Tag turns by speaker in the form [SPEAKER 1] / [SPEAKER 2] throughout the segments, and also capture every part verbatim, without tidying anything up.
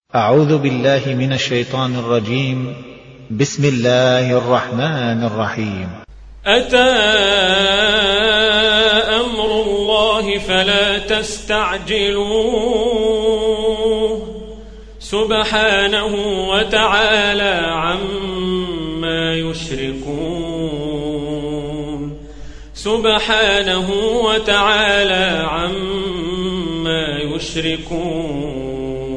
[SPEAKER 1] أعوذ بالله من الشيطان الرجيم. بسم الله الرحمن الرحيم.
[SPEAKER 2] أتى أمر الله فلا تستعجلوه سبحانه وتعالى عما يشركون سبحانه وتعالى عما يشركون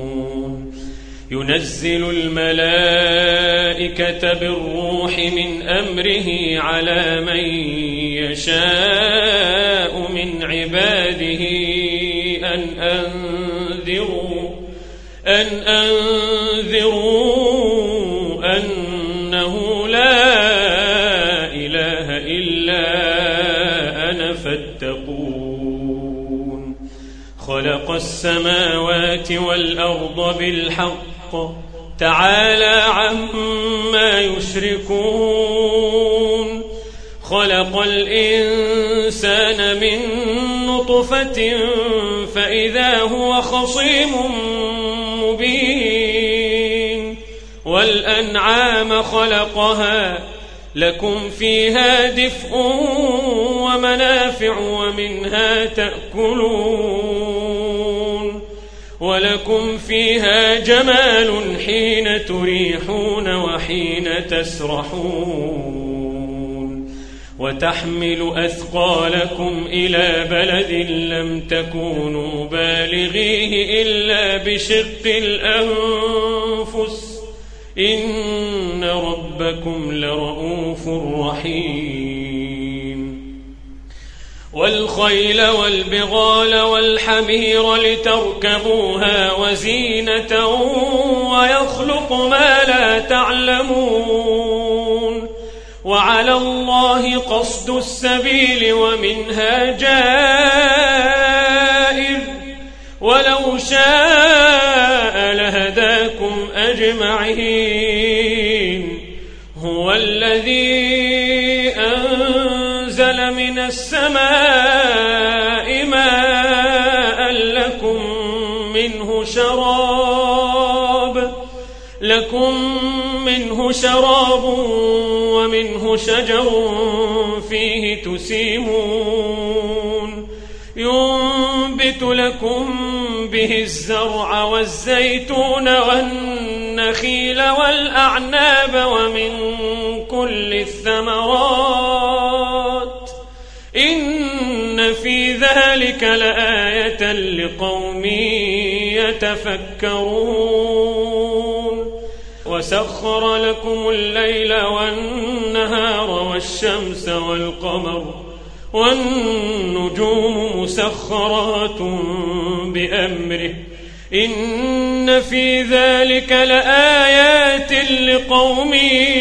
[SPEAKER 2] ينزل الملائكة بالروح من أمره على من يشاء من عباده أن أنذروا أن أنذروا أنه لا إله إلا أنا فاتقون خلق السماوات والأرض بالحق تعالى عما يشركون خلق الإنسان من نطفة فإذا هو خصيم مبين والأنعام خلقها لكم فيها دفء ومنافع ومنها تأكلون ولكم فيها جمال حين تريحون وحين تسرحون وتحمل أثقالكم إلى بلد لم تكونوا بالغيه إلا بشق الأنفس إن ربكم لرؤوف رحيم والخيل والبغال والحمير لتركبوها وزينة ويخلق ما لا تعلمون وعلى الله قصد السبيل ومنها جائر ولو شاء لهداكم أجمعين هو الذي أنزل من السماء ماء لكم منه شراب لكم منه شراب ومنه شجر فيه تسيمون ينبت لكم به الزرع والزيتون والنخيل والأعناب ومن كل الثمرات إن في ذلك لآية لقوم يتفكرون وسخر لكم الليل والنهار والشمس والقمر والنجوم مسخرات بأمره إن في ذلك لآيات لقوم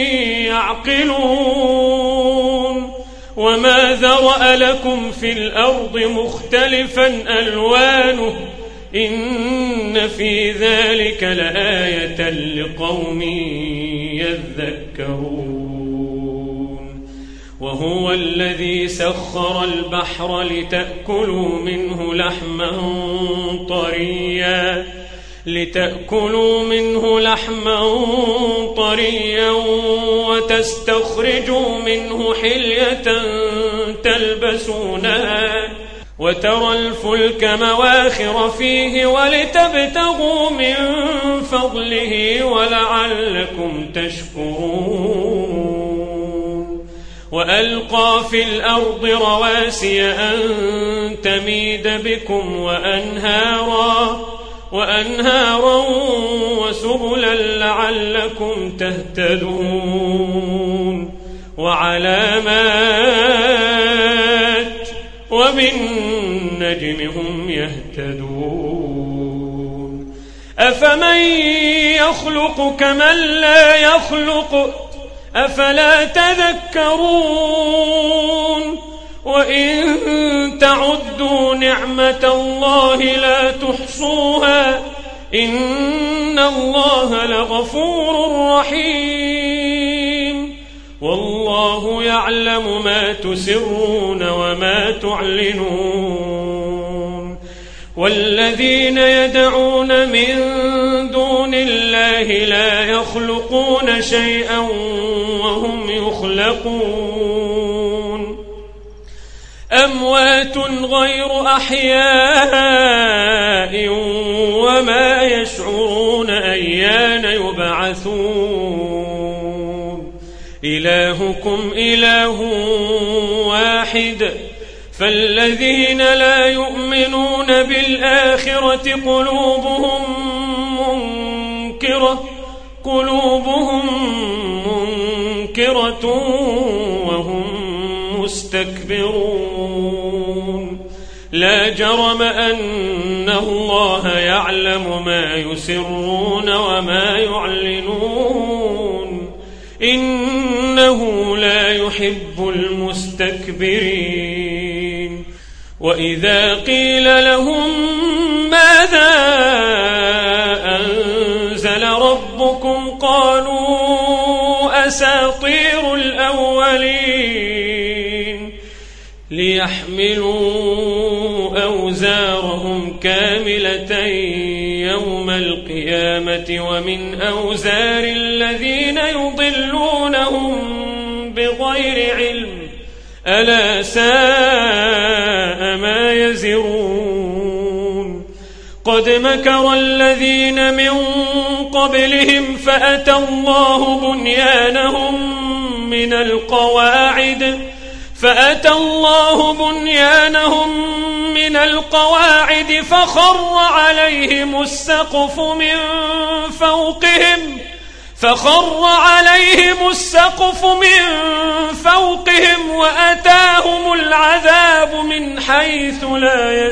[SPEAKER 2] يعقلون وما ذرأ لكم في الأرض مختلفا ألوانه إن في ذلك لآية لقوم يذكرون وهو الذي سخر البحر لتأكلوا منه لحما طريا لتأكلوا منه لحما طريا وتستخرجوا منه حلية تلبسونها وترى الفلك مواخر فيه ولتبتغوا من فضله ولعلكم تشكرون وألقى في الأرض رواسي أن تميد بكم وأنهارا وأنهارا وسبلا لعلكم تهتدون وعلامات وبالنجم هم يهتدون أفمن يخلق كمن لا يخلق أفلا تذكرون وإن تعدوا نعمة الله لا تحصوها إن الله لغفور رحيم والله يعلم ما تسرون وما تعلنون والذين يدعون من دون الله لا يخلقون شيئا وهم يخلقون أموات غير أحياء وما يشعرون أيان يبعثون إلهكم إله واحد فالذين لا يؤمنون بالآخرة قلوبهم منكرة قلوبهم منكرة وهم مستكبرون لا جرم أن الله يعلم ما يسرون وما يعلنون إنه لا يحب المستكبرين وإذا قيل لهم ماذا أنزل ربكم قالوا أساطير الأولين ليحملوا أوزارهم كاملة يوم القيامة ومن أوزار الذين يضلونهم بغير علم ألا ساء ما يزرون قد مكر الذين من قبلهم فأتى الله بنيانهم من القواعد فأتى الله بنيانهم من القواعد فخر عليهم السقف من فوقهم فخر عليهم السقف من فوقهم وأتاهم العذاب من حيث لا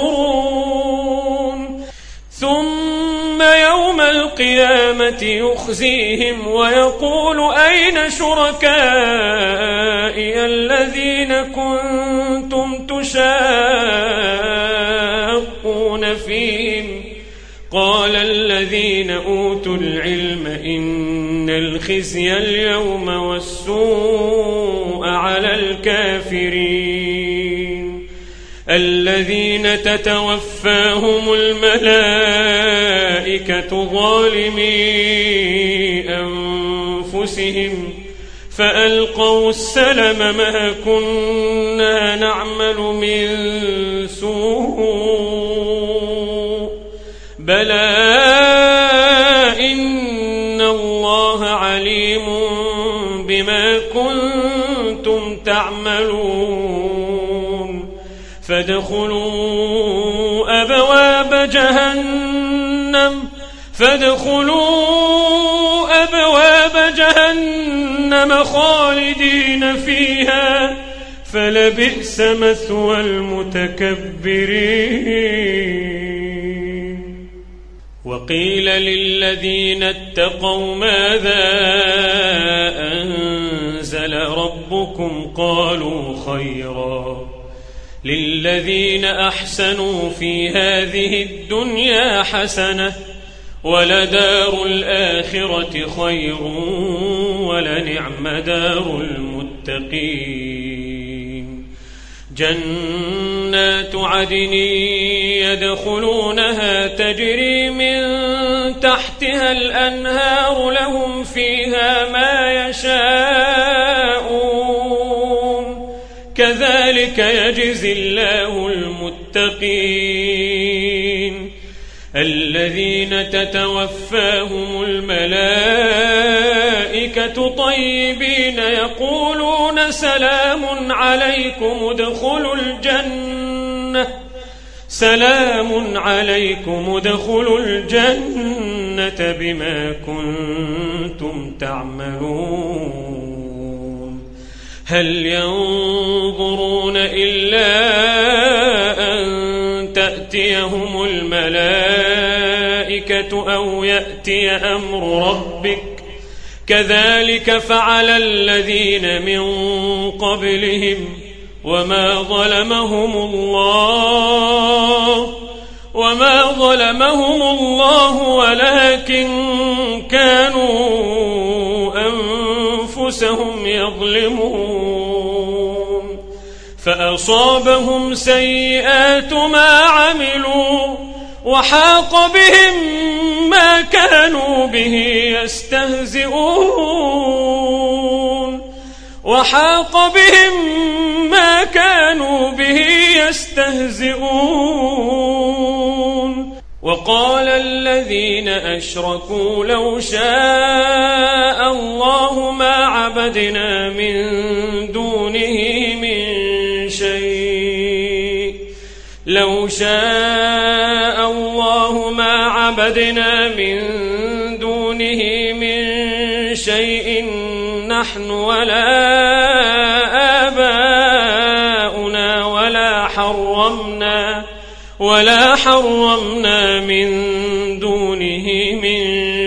[SPEAKER 2] يشعرون ثم يوم القيامة يخزيهم ويقول أين شركائي الذين كنتم تشاقون فيهم قال الذين أوتوا العلم إن الخزي اليوم والسوء على الكافرين الذين تتوفاهم الملائكة ظالمي أنفسهم فألقوا السلم ما كنا نعمل من سوء بلى إن الله عليم بما كنتم تعملون فادخلوا أبواب جهنم فادخلوا أبواب جهنم خالدين فيها فلبئس مثوى المتكبرين وقيل للذين اتقوا ماذا أنزل ربكم قالوا خيرا للذين أحسنوا في هذه الدنيا حسنة ولدار الآخرة خير ولنعم دار المتقين جنات عدن يدخلونها تجري من تحتها الأنهار لهم فيها ما يشاءون كذلك يجزي الله المتقين الذين تتوفاهم الملائكة طيبين يقولون سلام عليكم ادخلوا الجنة سلام عليكم ادخلوا الجنة بما كنتم تعملون هل ينظرون إلا أن تأتيهم الملائكة أو يأتي أمر ربك كذلك فعل الذين من قبلهم وما ظلمهم الله وما ظلمهم الله ولكن كانوا أنفسهم يظلمون فأصابهم سيئات ما عملوا وحاق بهم ما كانوا به يستهزئون وحاق بهم ما كانوا به يستهزئون وقال الذين أشركوا لو شاء الله ما عبدنا من دونه من شيء لو شاء الله ما عبدنا من دونه من شيء نحن ولا آباؤنا ولا حرمنا ولا حرمنا من دونه من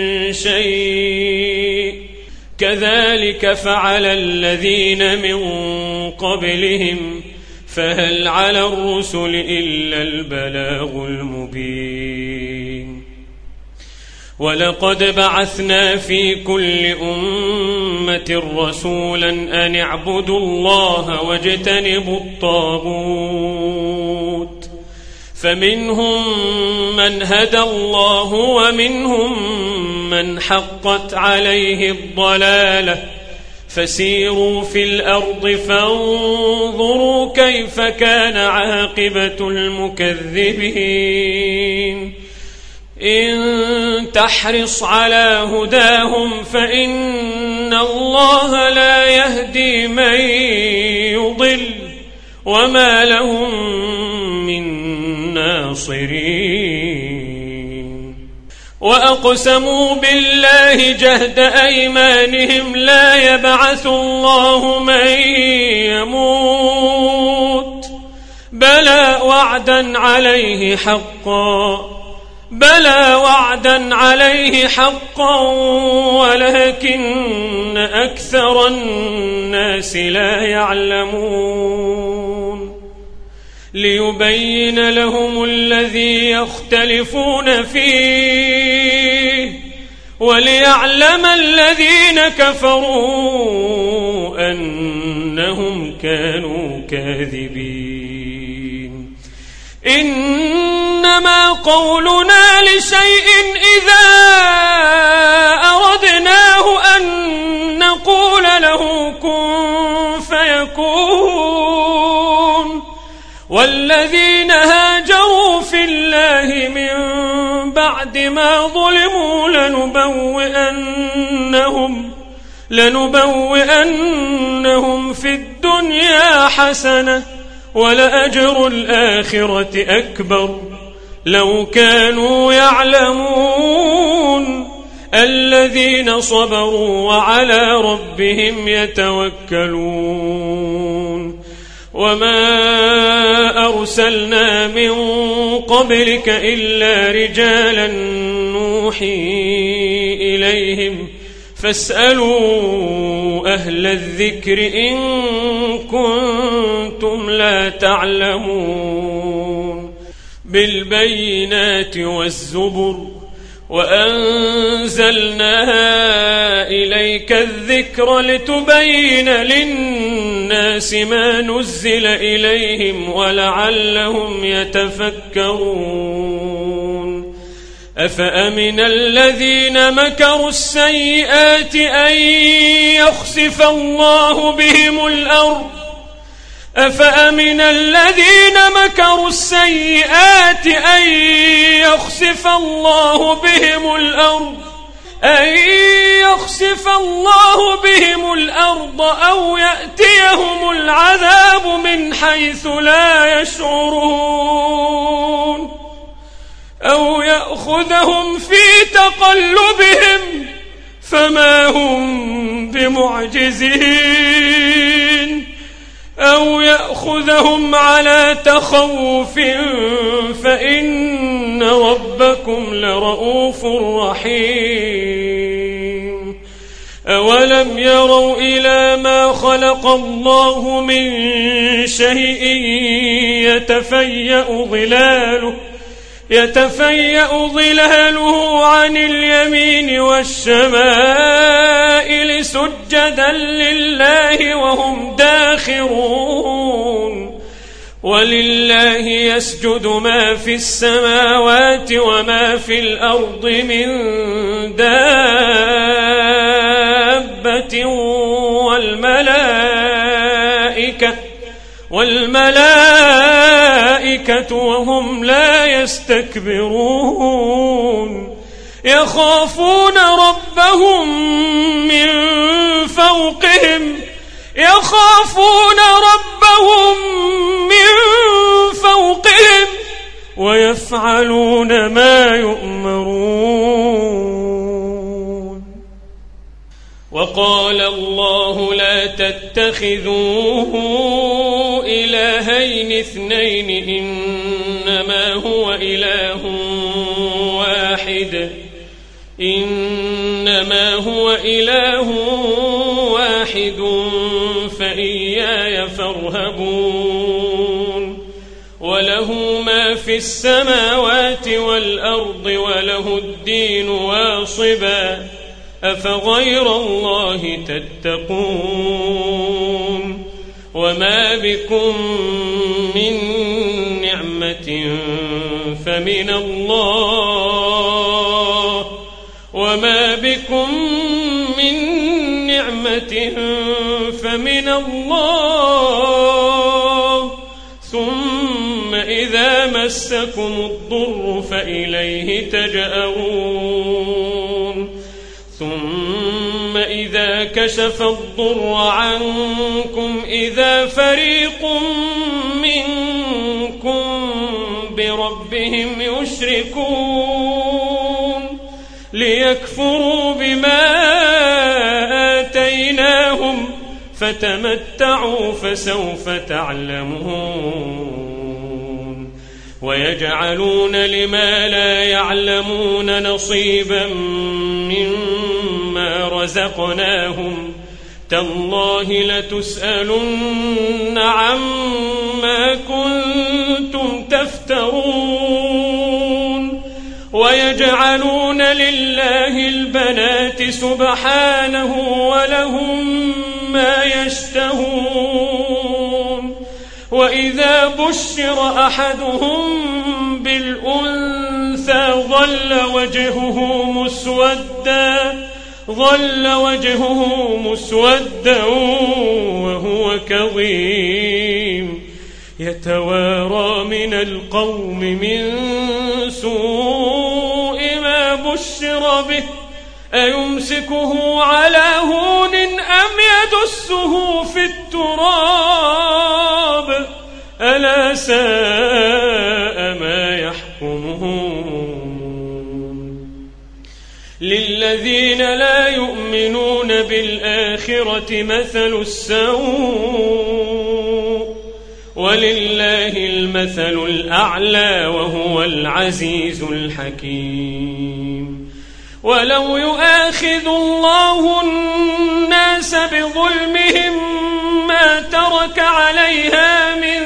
[SPEAKER 2] شيء كذلك فعل الذين من قبلهم فهل على الرسل إلا البلاغ المبين ولقد بعثنا في كل أمة رسولا أن اعبدوا الله واجتنبوا الطاغوت فمنهم من هدى الله ومنهم من حقت عليه الضلالة فسيروا في الأرض فانظروا كيف كان عاقبة المكذبين إن تحرص على هداهم فإن الله لا يهدي من يضل وما لهم من ناصرين وأقسموا بالله جهد أيمانهم لا يبعث الله من يموت بلى وعدا عليه حقا بلى وعدا عليه حقا ولكن أكثر الناس لا يعلمون ليبين لهم الذي يختلفون فيه وليعلم الذين كفروا أنهم كانوا كاذبين إنما قولنا لشيء إذا أردناه أن نقول له كن فيكون والذين هاجروا في الله من بعد ما ظلموا لنبوئنهم لنبوئنهم في الدنيا حسنة ولأجر الآخرة أكبر لو كانوا يعلمون الذين صبروا وعلى ربهم يتوكلون وما أرسلنا من قبلك إلا رجالا نوحي إليهم فاسألوا أهل الذكر إن كنتم لا تعلمون بالبينات والزبر وأنزلنا إليك الذكر لتبين للناس ما نزل إليهم ولعلهم يتفكرون أفأمن الذين مكروا السيئات أن يخسف الله بهم الأرض أفأمن الذين مكروا السيئات أن يخسف الله بهم الأرض أن يخسف الله بهم الأرض أو يأتيهم العذاب من حيث لا يشعرون أو يأخذهم في تقلبهم فما هم بمعجزين أو يأخذهم على تخوف فإن ربكم لرؤوف رحيم أولم يروا إلى ما خلق الله من شيء يتفيأ ظلاله يتفيأ ظلاله عن اليمين والشمائل سجدا لله وهم داخرون ولله يسجد ما في السماوات وما في الأرض من دابة والملائكة والملائكة وهم لا يستكبرون يخافون ربهم من فوقهم يخافون ربهم من فوقهم ويفعلون ما يؤمرون. وقال الله لا تتخذوا إلهين اثنين إنما هو إله واحد إنما هو إله واحد فإياي فارهبون. وله ما في السماوات والأرض وله الدين واصبا أفغير الله تتقون. وما بكم من نعمة فمن الله وما بكم من نعمة فمن الله ثم إذا مسكم الضر فإليه تجأرون. ثم إذا كشف الضر عنكم إذا فريق منكم بربهم يشركون ليكفروا بما آتيناهم فتمتعوا فسوف تعلمون. ويجعلون لما لا يعلمون نصيبا مما رزقناهم تالله لتسألن عما كنتم تفترون. ويجعلون لله البنات سبحانه ولهم ما يشتهون. وإذا بشر أحدهم بالأنثى ظل وجهه مسودا ظل وجهه مسودا وهو كظيم يتوارى من القوم من سوء ما بشر به أيمسكه على هون أم يدسه في التراب ألا ساء ما يحكمون. للذين لا يؤمنون بالآخرة مثل السوء ولله المثل الأعلى وهو العزيز الحكيم. ولو يؤاخذ الله الناس بظلمهم ما ترك عليها من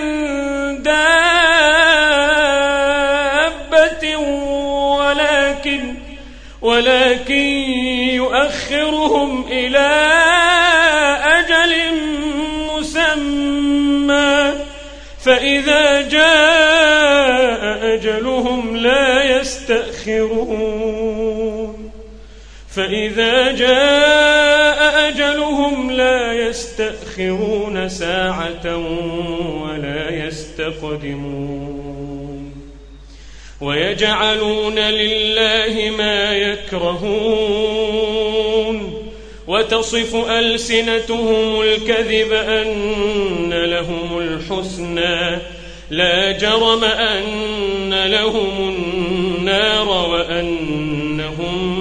[SPEAKER 2] دابة ولكن ولكن يؤخرهم إلى أجل مسمى فإذا جاء أجلهم لا يستأخرون فإذا جاء أجلهم لا يستأخرون ساعة ولا يستقدمون. ويجعلون لله ما يكرهون وتصف ألسنتهم الكذب أن لهم الحسنى لا جرم أن لهم النار وأنهم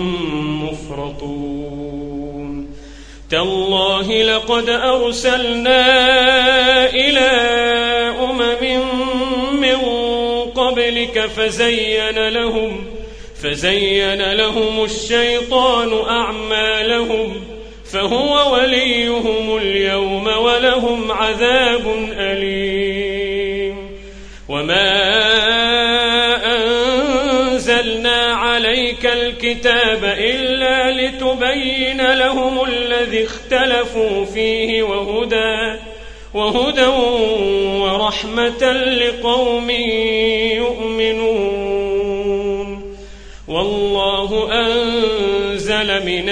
[SPEAKER 2] مفرطون. تالله لقد أرسلنا إلى أمم من قبلك فزين لهم فزين لهم الشيطان أعمالهم فهو وليهم اليوم ولهم عذاب أليم. وما أنزلنا عليك الكتاب إلا لتبين لهم الذي اختلفوا فيه وهدى وهدى ورحمة لقوم يؤمنون. والله أنزل من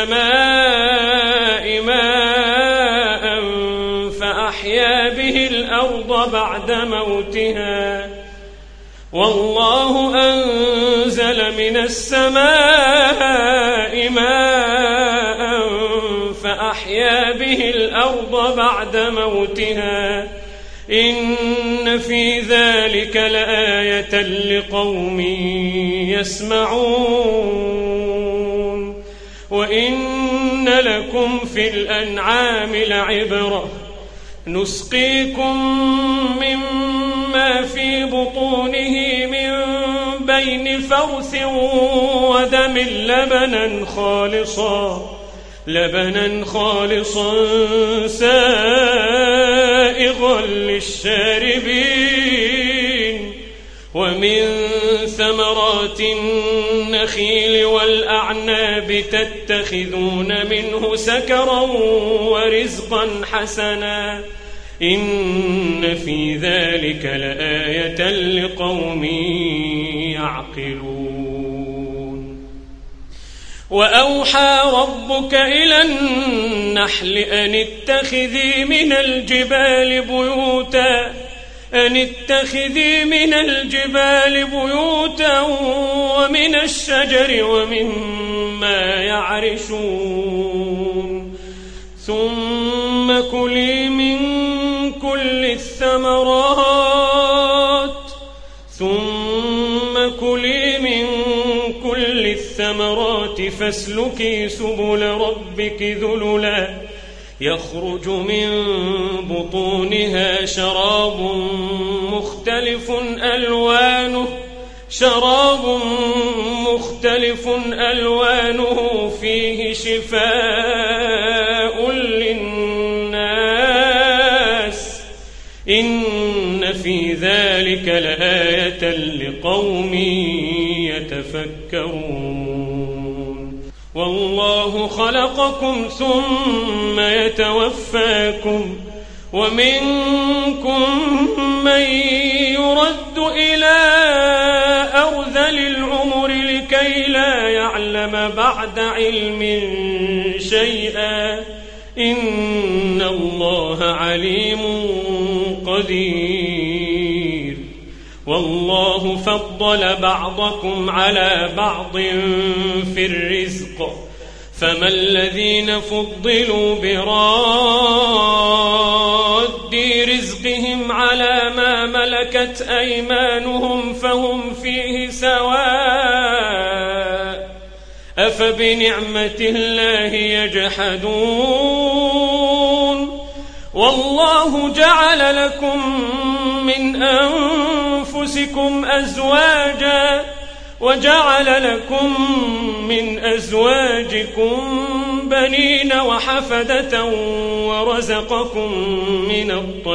[SPEAKER 2] السماء ماء فأحيا به الأرض بعد موتها والله أنزل من السماء ماء فأحيا به الأرض بعد موتها إن في ذلك لآية لقوم يسمعون. وإن لكم في الأنعام لعبرة نسقيكم مما في بطونه من بين فرث ودم لبنا خالصا لبنا خالصا سائغا للشاربين ومن ثمرات النخيل والأعناب تتخذون منه سكرا ورزقا حسنا إن في ذلك لآية لقوم يعقلون. وأوحى ربك إلى النحل أن اتخذي من الجبال بيوتا أن اتخذي من الجبال بيوتا ومن الشجر ومما يعرشون ثم كلي من كل الثمرات ثم كلي من كل الثمرات فاسلكي سبل ربك ذللا يخرج من بطونها شراب مختلف ألوانه شراب مختلف ألوانه فيه شفاء للناس إن في ذلك لآية لقوم يتفكرون. والله خلقكم ثم يتوفاكم ومنكم من يرد إلى أرذل العمر لكي لا يعلم بعد علم شيئا إن الله عليم قدير. والله فضل بعضكم على بعض في الرزق فما الذين فضلوا براد رزقهم على ما ملكت أيمانهم فهم فيه سواء أفبنعمة الله يجحدون. والله جعل لكم من أنفسكم أزواجا وجعل لكم من أزواجكم بنين وحفدة ورزقكم من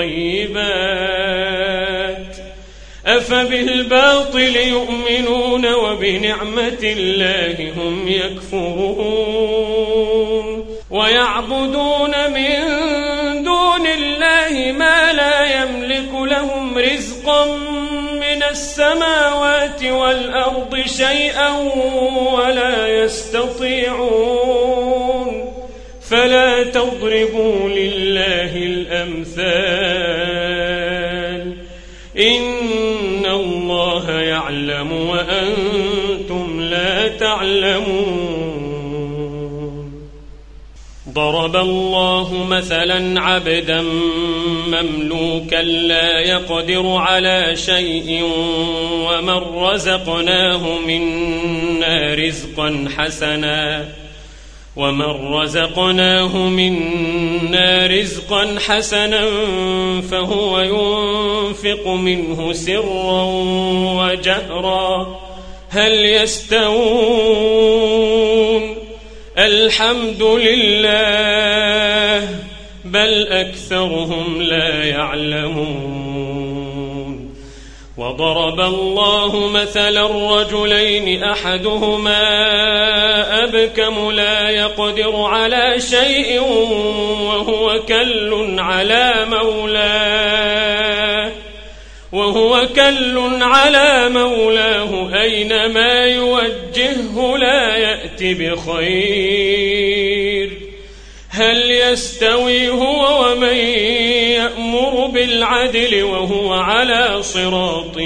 [SPEAKER 2] الطيبات أفبالباطل يؤمنون وبنعمة الله هم يكفرون. ويعبدون من دون الله ما لا يملك لهم رزقا من السماوات والأرض شيئا ولا يستطيعون فلا تضربوا لله الأمثال إن الله يعلم وأنتم لا تعلمون. ضرب الله مثلا عبدا مملوكا لا يقدر على شيء ومن رزقناه منا رزقا حسنا ومن رزقناه منا رزقا حسنا فهو ينفق منه سرا وجهرا هل يستوون الحمد لله بل أكثرهم لا يعلمون. وضرب الله مثلا رجلين أحدهما أبكم لا يقدر على شيء وهو كل على مولاه وهو كل على مولاه أينما يوجهه لا يأتي بخير هل يستوي هو ومن يأمر بالعدل وهو على صراط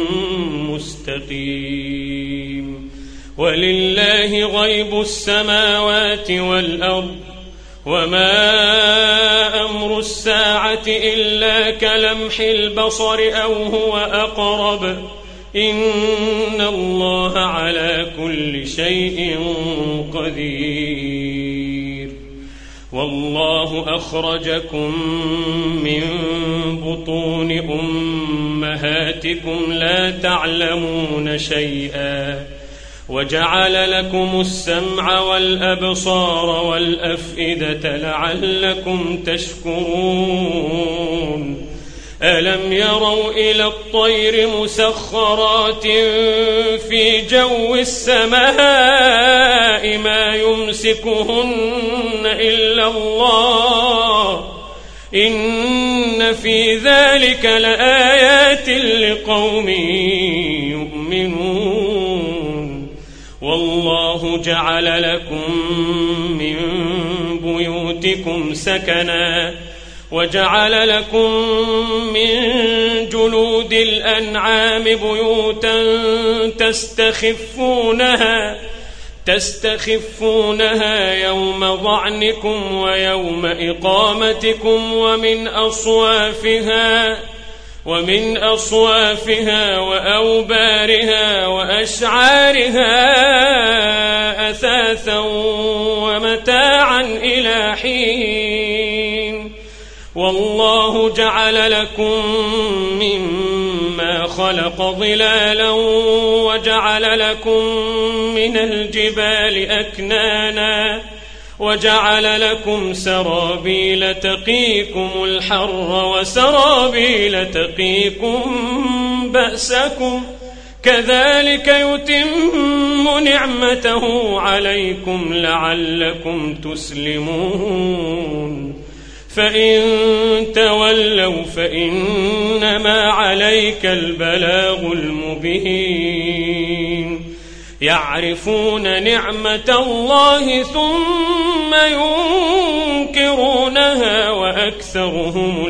[SPEAKER 2] مستقيم ولله غيب السماوات والأرض وما أمر الساعة إلا كلمح البصر أو هو أقرب إن الله على كل شيء قدير والله أخرجكم من بطون أمهاتكم لا تعلمون شيئا وجعل لكم السمع والأبصار والأفئدة لعلكم تشكرون ألم يروا إلى الطير مسخرات في جو السماء ما يمسكهن إلا الله إن في ذلك لآيات لقوم يؤمنون والله جعل لكم من بيوتكم سكنا وجعل لكم من جلود الأنعام بيوتا تستخفونها تستخفونها يوم ظعنكم ويوم إقامتكم ومن أصوافها ومن أصوافها وأوبارها وأشعارها أثاثا ومتاعا إلى حين والله جعل لكم مما خلق ظلالا وجعل لكم من الجبال أكنانا وجعل لكم سرابيل تقيكم الحر وسرابيل تقيكم بأسكم كذلك يتم نعمته عليكم لعلكم تسلمون فإن تولوا فإنما عليك البلاغ المبين يعرفون نعمة الله ثم ينكرونها وأكثرهم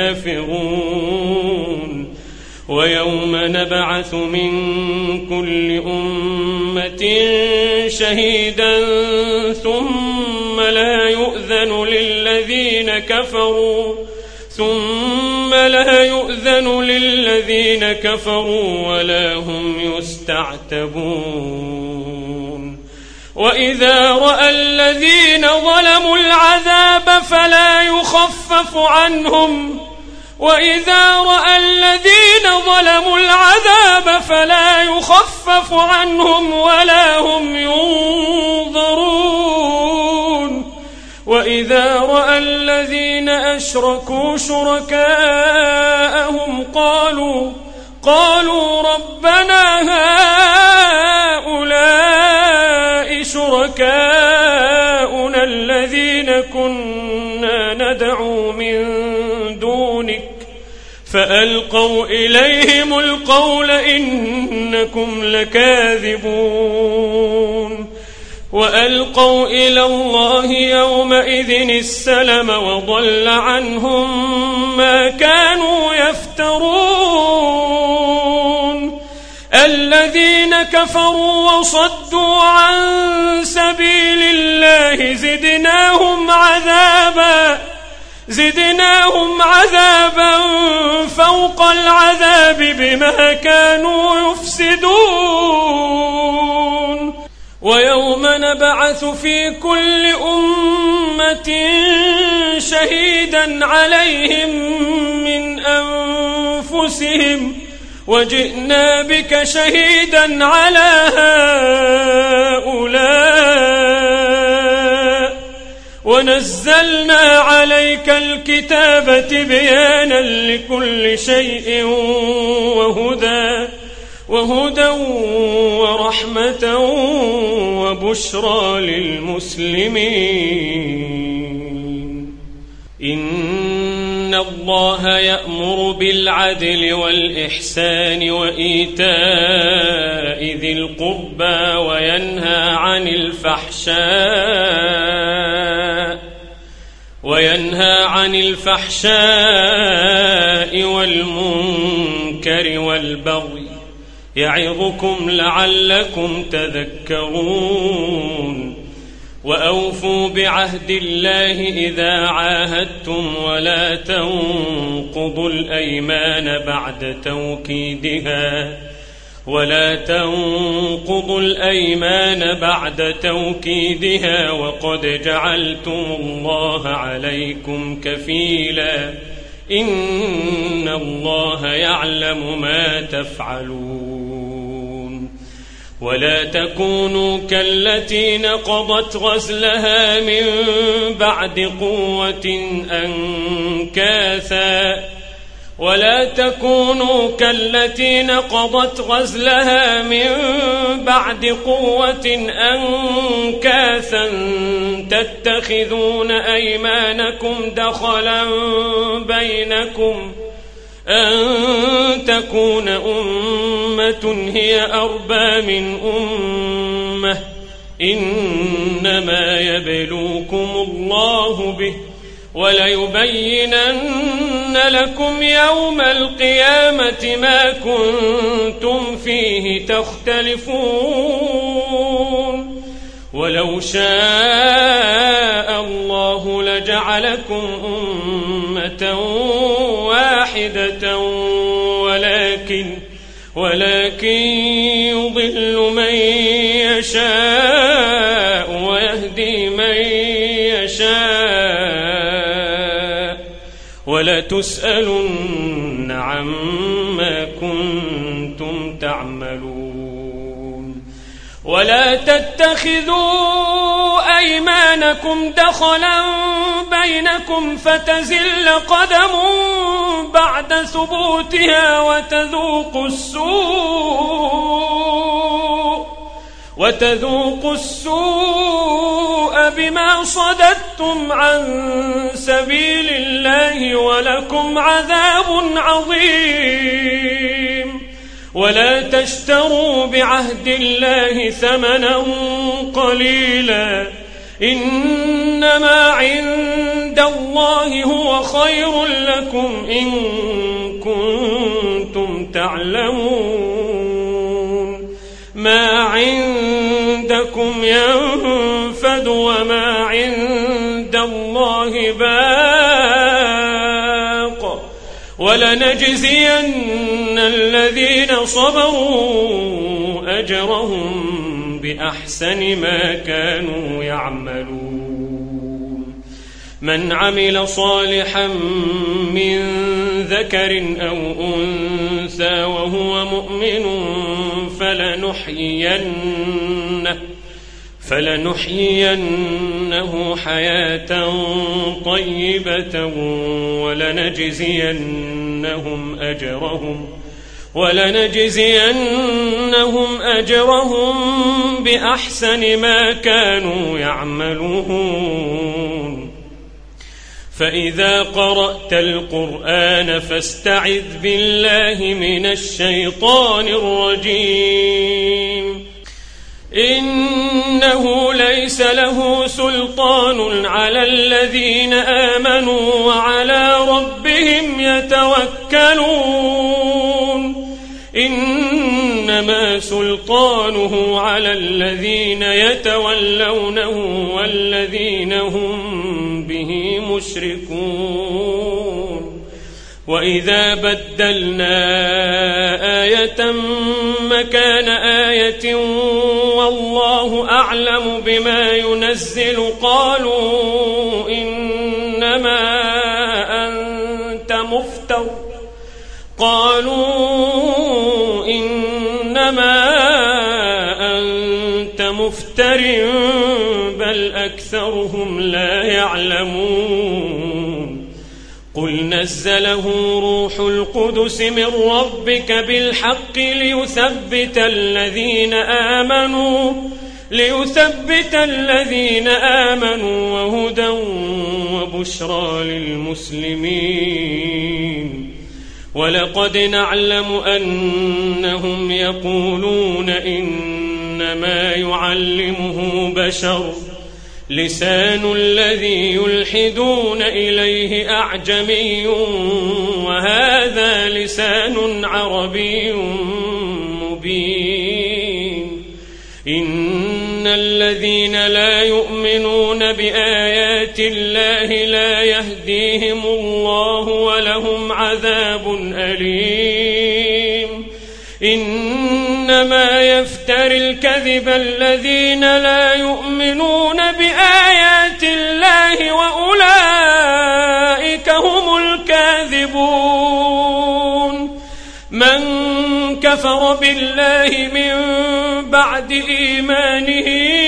[SPEAKER 2] الكافرون ويوم نبعث من كل أمة شهيدا ثم لا يؤذن للذين كفروا ثم لا يؤذن للذين كفروا ولا هم يستعتبون وإذا رأى الذين ظلموا العذاب فلا يخفف عنهم وإذا رأى الذين ظلموا العذاب فلا يخفف عنهم ولا هم ينظرون وإذا رأى الذين أشركوا شركاءهم قالوا قالوا ربنا هؤلاء شركاؤنا الذين كنا ندعو من دونك فألقوا إليهم القول إنكم لكاذبون وألقوا إلى الله يومئذ السلم وضل عنهم ما كانوا يفترون الذين كفروا وصدوا عن سبيل الله زدناهم عذابا زدناهم عذابا فوق العذاب بما كانوا يفسدون ويوم نبعث في كل أمة شهيدا عليهم من أنفسهم وجئنا بك شهيدا على هؤلاء ونزلنا عليك الكتاب بيانا لكل شيء وهدى وهدى ورحمة وبشرى للمسلمين. إن الله يأمر بالعدل والإحسان وإيتاء ذي القربى وينهى عن الفحشاء وينهى عن الفحشاء والمنكر والبغي يعظكم لعلكم تذكرون. وأوفوا بعهد الله إذا عاهدتم ولا تنقضوا الأيمان بعد توكيدها ولا تنقضوا الأيمان بعد توكيدها وقد جعلتم الله عليكم كفيلا إن الله يعلم ما تفعلون. ولا تكونوا كالتي نقضت غزلها من بعد قوة أنكاثا ولا تكونوا كالتي نقضت غزلها من بعد قوة أنكاثا تتخذون أيمانكم دخلا بينكم أن تكون أمة هي أربى من أمة إنما يبلوكم الله به وليبينن لكم يوم القيامة ما كنتم فيه تختلفون. ولو شاء الله لجعلكم أمة واحدة ولكن ولكن يضل من يشاء ويهدي من يشاء ولتسألن عما كنتم تعملون. ولا تتخذوا أيمانكم دخلا بينكم فتزل قدم بعد ثبوتها وتذوقوا السوء وتذوقوا السوء بما صددتم عن سبيل الله ولكم عذاب عظيم. ولا تشتروا بعهد الله ثمنا قليلا إنما عند الله هو خير لكم إن كنتم تعلمون. ما عندكم ينفد وما عند الله باق ولنجزين الذين صبروا أجرهم بأحسن ما كانوا يعملون. من عمل صالحا من ذكر أو أنثى وهو مؤمن فلنحيينه فلنحيينه حياة طيبة ولنجزينهم أجرهم ولنجزينهم أجرهم بأحسن ما كانوا يعملون. فإذا قرأت القرآن فاستعذ بالله من الشيطان الرجيم. إنه ليس له سلطان على الذين آمنوا وعلى ربهم يتوكلون. إنما سلطانه على الذين يتولونه والذين هم به مشركون. وإذا بدلنا آية مكان آية والله أعلم بما ينزل قالوا إنما أنت مفتر قالوا إنما أنت مفتر بل أكثرهم لا يعلمون. قل نزله روح القدس من ربك بالحق ليثبت الذين آمنوا ليثبت الذين آمنوا وهدى وبشرى للمسلمين. ولقد نعلم أنهم يقولون إنما يعلمه بشر لسان الذي يلحدون إليه أعجمي وهذا لسان عربي مبين. إن الذين لا يؤمنون بآيات الله لا يهديهم الله ولهم عذاب أليم. إنما يفتري الكذب الذين لا يؤمنون بآيات الله وأولئك هم الكاذبون. من كفر بالله من بعد إيمانه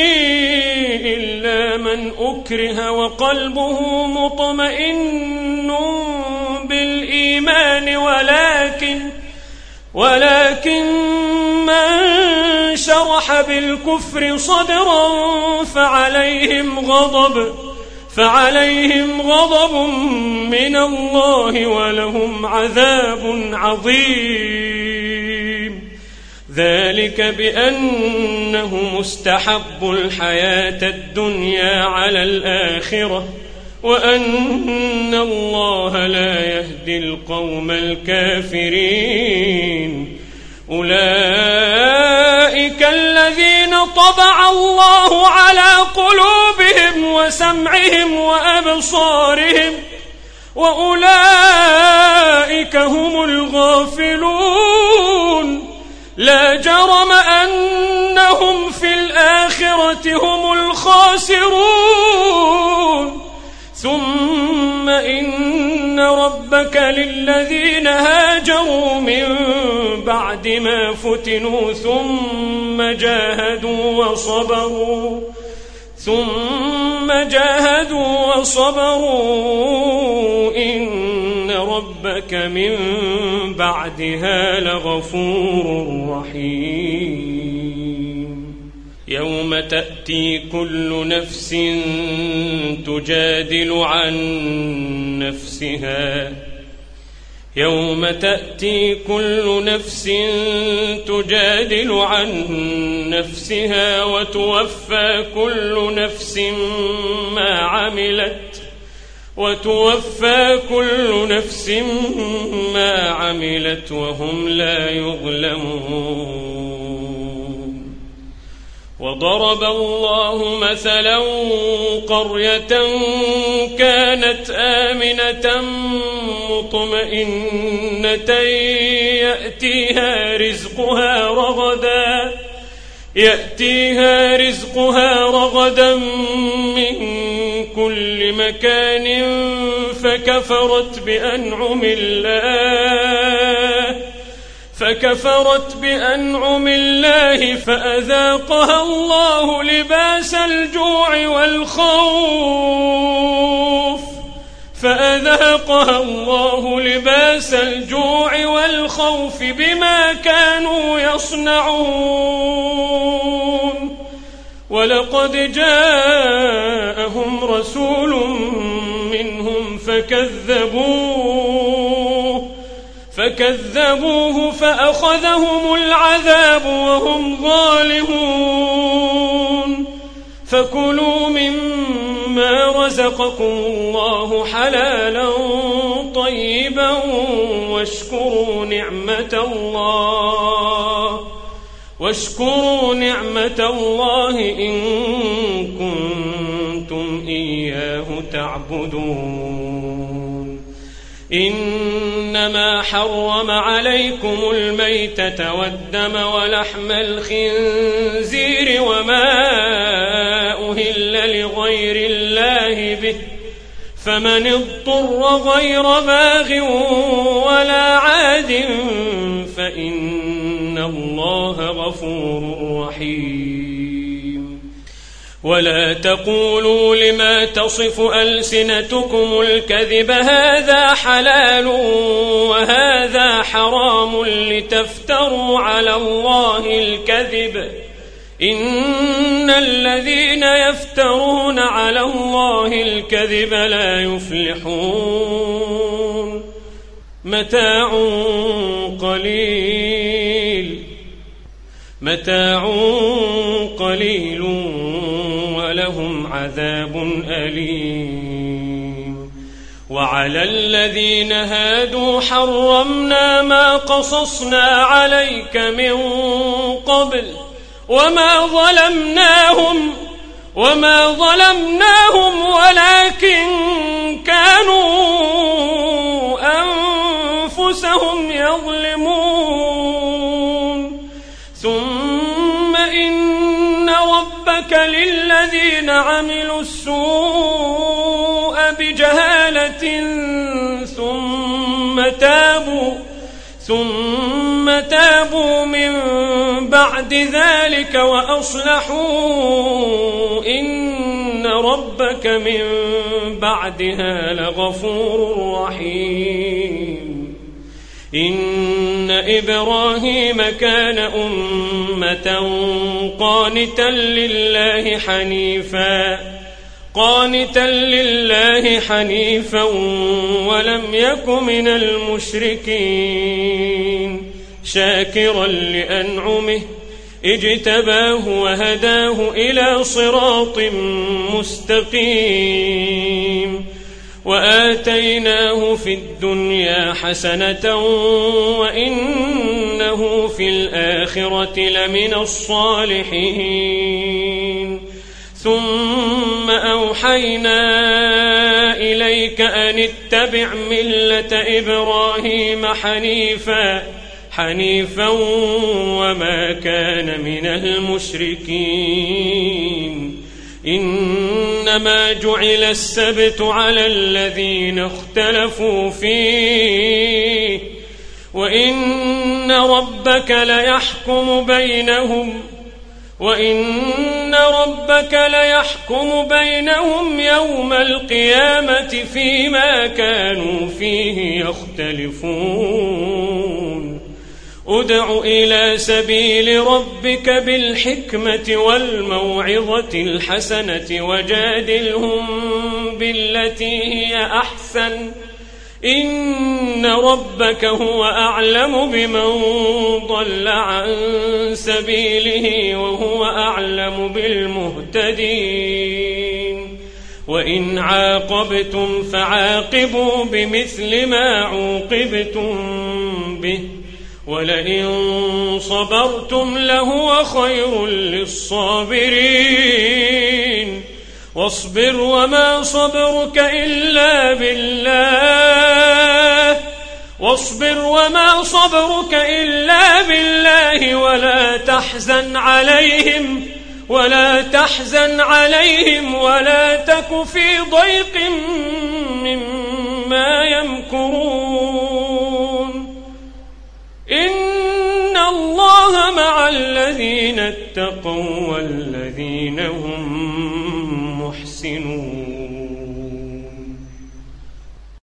[SPEAKER 2] إلا من أكره وقلبه مطمئن بالإيمان ولكن ولكن من شرح بالكفر صدرا فعليهم غضب فعليهم غضب من الله ولهم عذاب عظيم. ذلك بأنهم استحبوا الحياة الدنيا على الآخرة وأن الله لا يهدي القوم الكافرين. أولئك الذين طبع الله على قلوبهم وسمعهم وأبصارهم وأولئك هم الغافلون. لا جرم أنهم في الآخرة هم الخاسرون. ثم إن ربك للذين هاجروا من بعد ما فتنوا ثم جاهدوا وصبروا ثم جاهدوا وصبروا إن ربك من بعدها لغفور رحيم. يوم تأتي كل نفس تجادل عن نفسها يوم تأتي كل نفس تجادل عن نفسها وتوفى كل نفس ما عملت وتوفى كل نفس ما عملت وهم لا يظلمون. وضرب الله مثلا قرية كانت آمنة مطمئنة يأتيها رزقها رغدا يأتيها رزقها رغدا من كل مكان فكفرت بأنعم الله فكفرت بأنعم الله فأذاقها الله لباس الجوع والخوف فأذاقها الله لباس الجوع والخوف بما كانوا يصنعون. ولقد جاءهم رسول منهم فكذبوه فكذبوه فأخذهم العذاب وهم ظالمون. فكلوا مما رزقكم الله حلالا طيبا واشكروا نعمة الله واشكروا نعمة الله إن كنتم إياه تعبدون. إنما حرم عليكم الميتة والدم ولحم الخنزير وما أهل لغير الله به فمن اضطر غير باغ ولا عاد فإن الله غفور رحيم. ولا تقولوا لما تصف ألسنتكم الكذب هذا حلال وهذا حرام لتفتروا على الله الكذب إن الذين يفترون على الله الكذب لا يفلحون متاع قليل متاع قليل ولهم عذاب أليم وعلى الذين هادوا حرمنا ما قصصنا عليك من قبل وما ظلمناهم وما ظلمناهم ولكن كانوا أنفسهم يظلمون ثم إن ربك للذين عملوا السوء بجهالة ثم تابوا ثم تابوا من بعد ذلك وأصلحوا إن ربك من بعدها لغفور رحيم إن إبراهيم كان أمة قانتا لله حنيفا قانتا لله حنيفا ولم يك من المشركين شاكرا لأنعمه اجتباه وهداه إلى صراط مستقيم وآتيناه في الدنيا حسنة وإنه في الآخرة لمن الصالحين ثم أوحينا إليك أن اتبع ملة إبراهيم حنيفا حنيفا وما كان من المشركين إنما جعل السبت على الذين اختلفوا فيه وإن ربك ليحكم بينهم وإن ربك ليحكم بينهم يوم القيامة فيما كانوا فيه يختلفون ادع إلى سبيل ربك بالحكمة والموعظة الحسنة وجادلهم بالتي هي أحسن إن ربك هو أعلم بمن ضل عن سبيله وهو أعلم بالمهتدين وإن عاقبتم فعاقبوا بمثل ما عوقبتم به ولئن صبرتم لهو خير للصابرين واصبر وما صبرك إلا بالله واصبر وما صبرك إلا بالله ولا تحزن عليهم ولا تحزن عليهم ولا تك في ضيق مما يمكرون إن الله مع الذين اتقوا والذين هم محسنون